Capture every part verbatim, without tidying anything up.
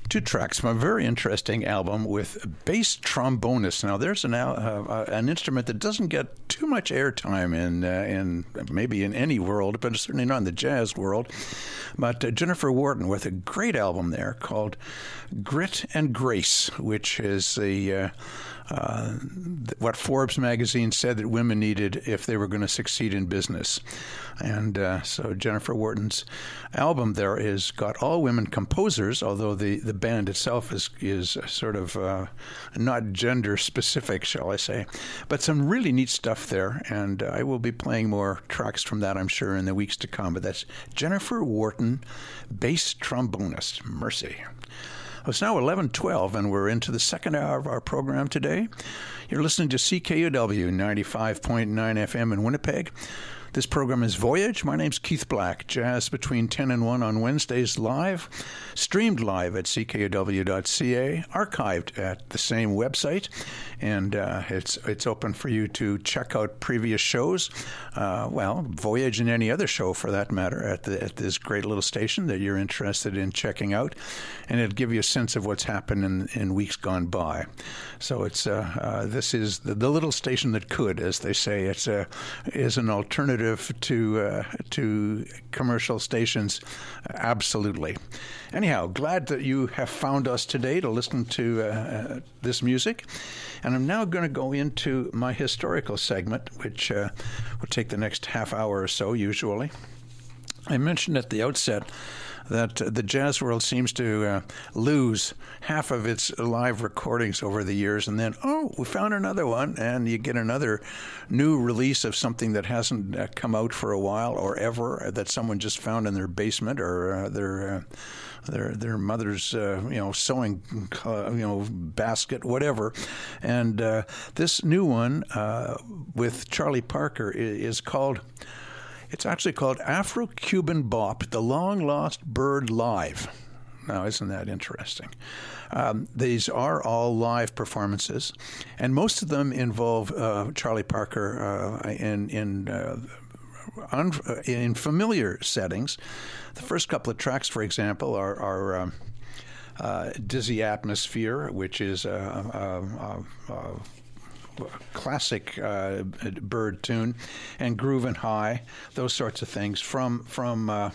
two tracks from a very interesting album with bass trombonist. Now, there's an uh, an instrument that doesn't get too much airtime in uh, in maybe in any world, but certainly not in the jazz world. But uh, Jennifer Wharton with a great album there called Grit and Grace, which is the uh, uh, what Forbes magazine said that women needed if they were going to succeed in business. And uh, so Jennifer Wharton's album there is got all women composers, although the, the band itself is is sort of uh, not gender specific, shall I say. But some really neat stuff there, and I will be playing more tracks from that, I'm sure, in the weeks to come. But that's Jennifer Wharton, bass trombonist. Mercy. It's now eleven twelve, and we're into the second hour of our program today. You're listening to C K U W ninety-five point nine F M in Winnipeg. This program is Voyage. My name's Keith Black. Jazz between ten and one on Wednesdays live, streamed live at c k u w dot c a, archived at the same website, and uh, it's it's open for you to check out previous shows. Uh, well, Voyage and any other show for that matter at the at this great little station that you're interested in checking out, and it'll give you a sense of what's happened in, in weeks gone by. So it's uh, uh, this is the, the little station that could, as they say. It's a is an alternative to uh, to commercial stations, absolutely. Anyhow, glad that you have found us today to listen to uh, this music, and I'm now going to go into my historical segment, which uh, will take the next half hour or so usually. I mentioned at the outset that the jazz world seems to uh, lose half of its live recordings over the years, and then, oh, we found another one, and you get another new release of something that hasn't uh, come out for a while or ever, that someone just found in their basement or uh, their uh, their their mother's uh, you know sewing uh, you know basket, whatever. And uh, this new one uh, with Charlie Parker is, is called. It's actually called Afro-Cuban Bop, The Long Lost Bird Live. Now, isn't that interesting? Um, these are all live performances, and most of them involve uh, Charlie Parker uh, in in uh, un- in familiar settings. The first couple of tracks, for example, are, are um, uh, Dizzy Atmosphere, which is a uh, uh, uh, classic uh, bird tune, and Groovin' High, those sorts of things from from uh,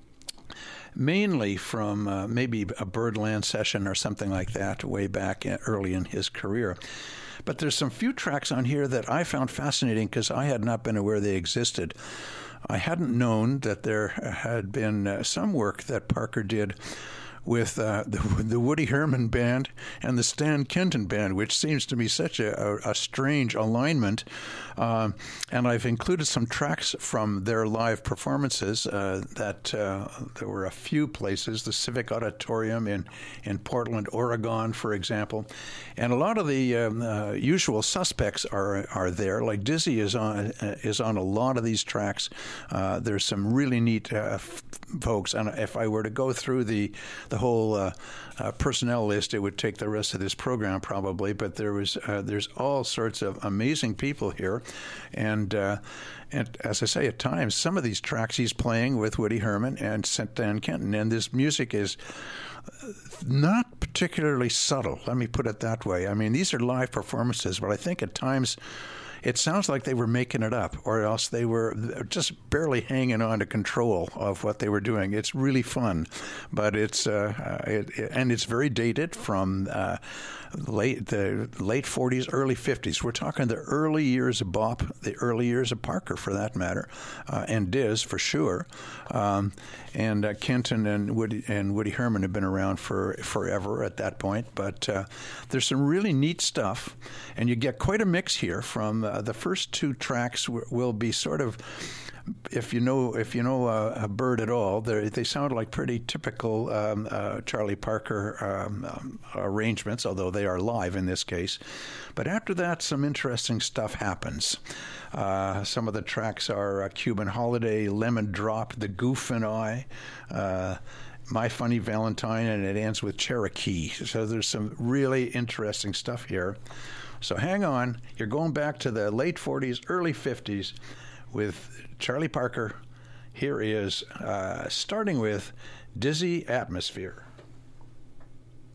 mainly from uh, maybe a Birdland session or something like that way back early in his career. But there's some few tracks on here that I found fascinating because I had not been aware they existed. I hadn't known that there had been uh, some work that Parker did with uh, the, the Woody Herman Band and the Stan Kenton Band, which seems to me such a, a, a strange alignment. Um, and I've included some tracks from their live performances uh, that uh, there were a few places, the Civic Auditorium in, in Portland, Oregon, for example. And a lot of the um, uh, usual suspects are are there. Like Dizzy is on uh, is on a lot of these tracks. Uh, there's some really neat uh, f- folks. And if I were to go through the the whole uh, uh, personnel list, it would take the rest of this program probably. But there was uh, there's all sorts of amazing people here, and uh, and as I say, at times some of these tracks he's playing with Woody Herman and Stan Kenton, and this music is not particularly subtle. Let me put it that way. I mean, these are live performances, but I think at times it sounds like they were making it up, or else they were just barely hanging on to control of what they were doing. It's really fun, but it's uh, it, it, and it's very dated from uh, late the late forties, early fifties. We're talking the early years of Bop, the early years of Parker, for that matter, uh, and Diz for sure. Um, and uh, Kenton and Woody and Woody Herman have been around for forever at that point. But uh, there's some really neat stuff, and you get quite a mix here. From uh, the first two tracks w- will be sort of, if you know if you know uh, a bird at all, they sound like pretty typical um, uh, Charlie Parker um, um, arrangements, although they are live in this case. But after that, some interesting stuff happens. Uh, some of the tracks are uh, Cuban Holiday, Lemon Drop, The Goof and I, uh, My Funny Valentine, and it ends with Cherokee. So there's some really interesting stuff here. So hang on. You're going back to the late forties, early fifties with Charlie Parker. Here is uh, starting with Dizzy Atmosphere.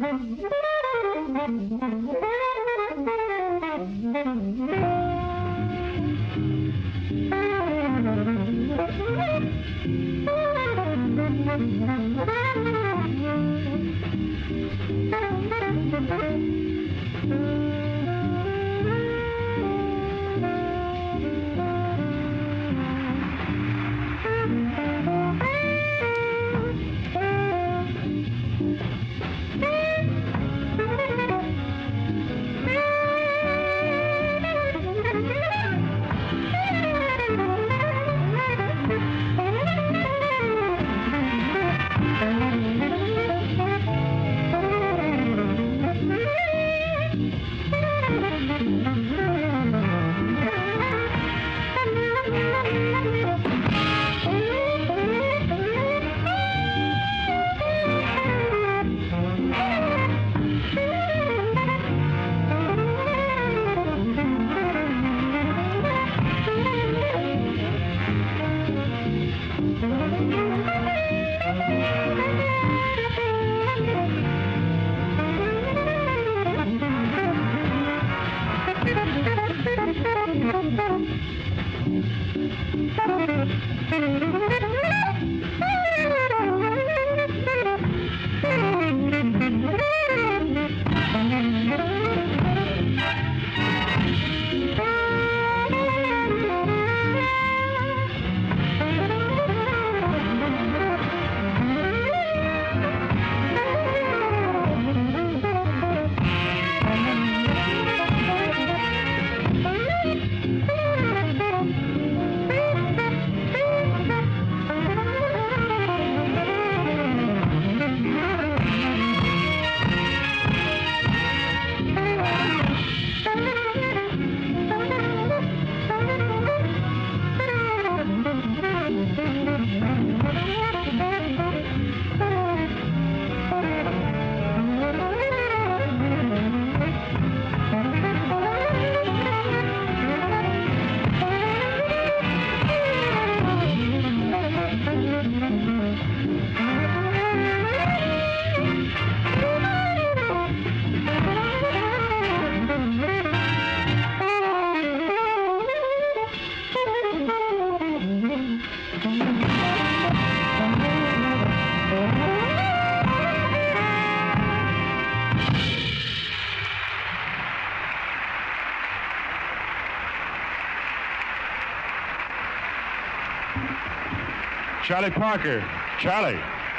Charlie Parker. Charlie.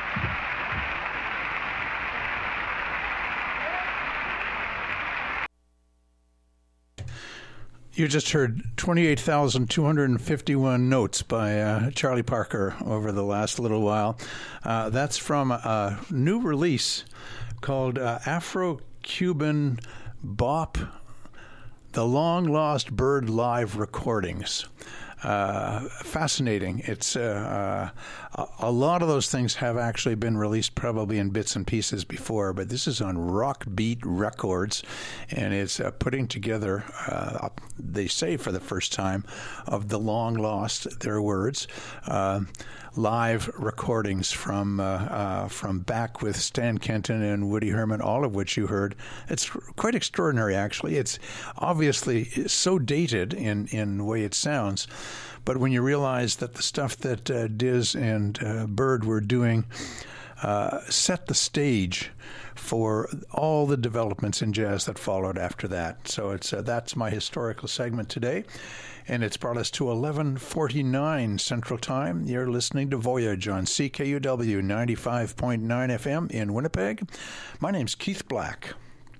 You just heard twenty-eight thousand two hundred fifty-one notes by uh, Charlie Parker over the last little while. Uh, that's from a new release called uh, Afro-Cuban Bop, The Long Lost Bird Live Recordings. Uh, fascinating. It's uh, uh, a lot of those things have actually been released probably in bits and pieces before, but this is on Rock Beat Records, and it's uh, putting together, uh, they say for the first time, of the long lost, their words, uh, live recordings from uh, uh, from back with Stan Kenton and Woody Herman, all of which you heard. It's quite extraordinary, actually. It's obviously so dated in, in the way it sounds, but when you realize that the stuff that uh, Diz and uh, Bird were doing uh, set the stage for all the developments in jazz that followed after that. So it's uh, that's my historical segment today. And it's brought us to eleven forty-nine Central Time. You're listening to Voyage on C K U W ninety-five point nine F M in Winnipeg. My name's Keith Black.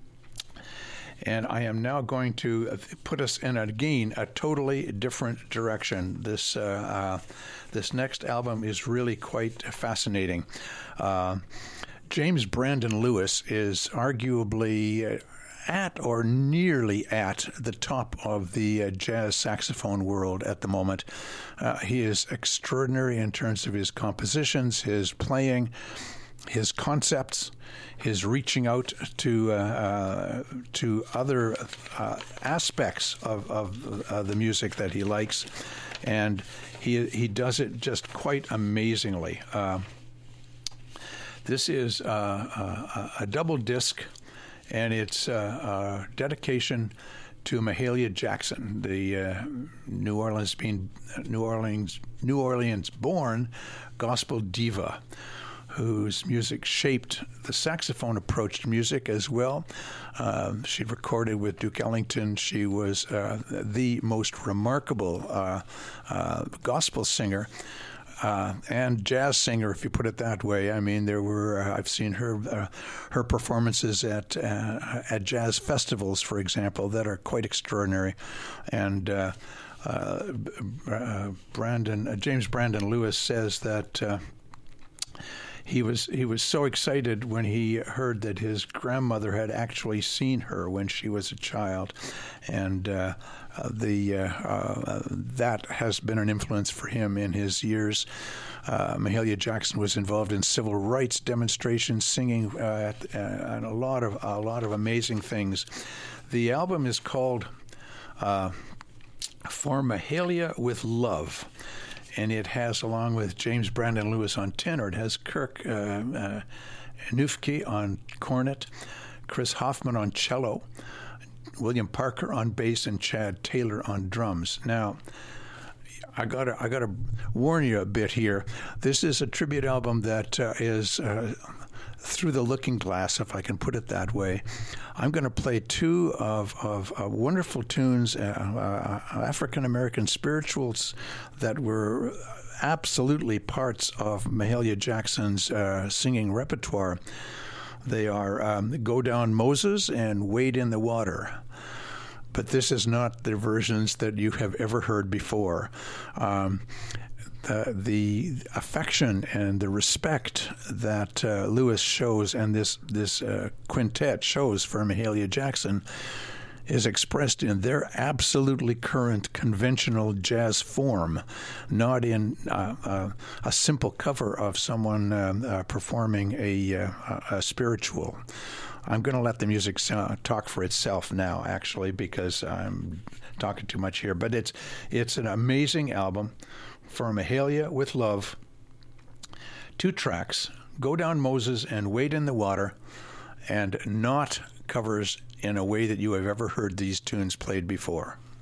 And I am now going to put us in, again, a totally different direction. This, uh, uh, this next album is really quite fascinating. Uh, James Brandon Lewis is arguably at or nearly at the top of the uh, jazz saxophone world at the moment. Uh, he is extraordinary in terms of his compositions, his playing, his concepts, his reaching out to uh, uh, to other uh, aspects of, of uh, the music that he likes, and he he does it just quite amazingly. Uh, This is uh, a, a double disc, and it's uh, a dedication to Mahalia Jackson, the uh, New Orleans being New Orleans New Orleans born gospel diva, whose music shaped the saxophone approach to music as well. Uh, she recorded with Duke Ellington. She was uh, the most remarkable uh, uh, gospel singer uh, and jazz singer, if you put it that way. I mean, there were uh, I've seen her uh, her performances at uh, at jazz festivals, for example, that are quite extraordinary, and. Uh, uh, uh, Brandon uh, James Brandon Lewis says that. Uh, He was he was so excited when he heard that his grandmother had actually seen her when she was a child, and uh, uh, the uh, uh, that has been an influence for him in his years. Uh, Mahalia Jackson was involved in civil rights demonstrations, singing uh, at, uh, and a lot of a lot of amazing things. The album is called uh, "For Mahalia with Love." And it has, along with James Brandon Lewis on tenor, it has Kirk uh, uh, Nufke on cornet, Chris Hoffman on cello, William Parker on bass, and Chad Taylor on drums. Now, I gotta I gotta warn you a bit here. This is a tribute album that uh, is uh, through the looking glass, if I can put it that way. I'm going to play two of, of uh, wonderful tunes, uh, uh, African-American spirituals that were absolutely parts of Mahalia Jackson's uh, singing repertoire. They are um, Go Down Moses and Wade in the Water. But this is not the versions that you have ever heard before. Um, The, the affection and the respect that uh, Lewis shows and this this uh, quintet shows for Mahalia Jackson is expressed in their absolutely current conventional jazz form, not in uh, uh, a simple cover of someone uh, uh, performing a, uh, a spiritual. I'm going to let the music uh, talk for itself now, actually, because I'm talking too much here. But it's it's an amazing album. For Mahalia with Love, two tracks, Go Down Moses and Wade in the Water, and not covers in a way that you have ever heard these tunes played before.